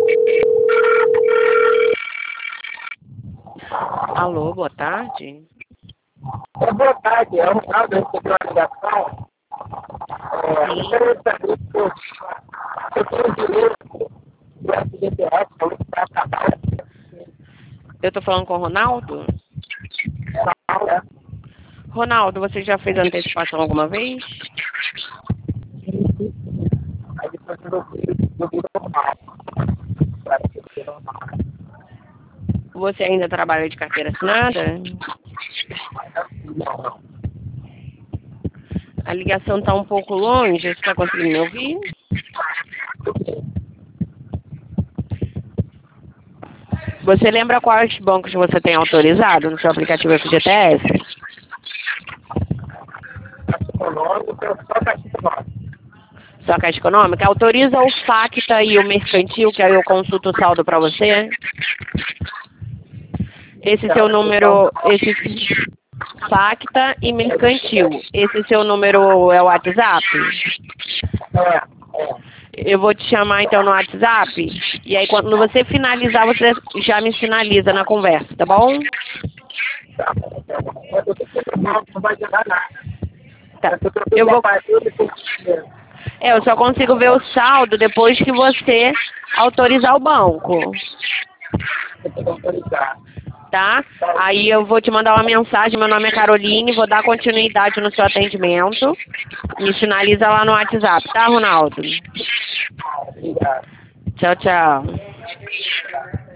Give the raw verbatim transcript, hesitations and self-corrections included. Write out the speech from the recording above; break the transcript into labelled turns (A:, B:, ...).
A: Alô, boa tarde.
B: É, boa tarde, é um caso, eu recebi uma ligação. É, eu gostaria de saber se eu tenho direito do F G T S, falou que vai acabar.
A: Eu tô falando com o Ronaldo?
B: Não, né?
A: Ronaldo, você já fez antecipação alguma vez?
B: Aí depois eu vi, eu vi normal. Pra ser normal.
A: Você ainda trabalha de carteira assinada?
B: Não, não.
A: A ligação tá um pouco longe, você tá conseguindo me ouvir? Você lembra quais bancos você tem autorizado no seu aplicativo F G T S?
B: Econômico, eu só caixa econômica.
A: Sua Caixa Econômica? Autoriza o Facta e o Mercantil, que aí eu consulto o saldo para você? Esse seu número, esse Facta e Mercantil, esse seu número é o WhatsApp?
B: É, é.
A: Eu vou te chamar então no WhatsApp, e aí quando você finalizar, você já me sinaliza na conversa, tá bom?
B: Tá bom, tá bom. Eu tô tentando mal, não vai adiantar nada.
A: Tá.
B: Eu tô
A: Eu vou...
B: partindo por dinheiro.
A: É, eu só consigo ver o saldo depois que você autorizar o banco,
B: Eu tenho que autorizar.
A: tá? Aí eu vou te mandar uma mensagem, meu nome é Caroline, vou dar continuidade no seu atendimento. Me finaliza lá no WhatsApp, tá, Ronaldo?
B: Obrigado.
A: Tchau, tchau.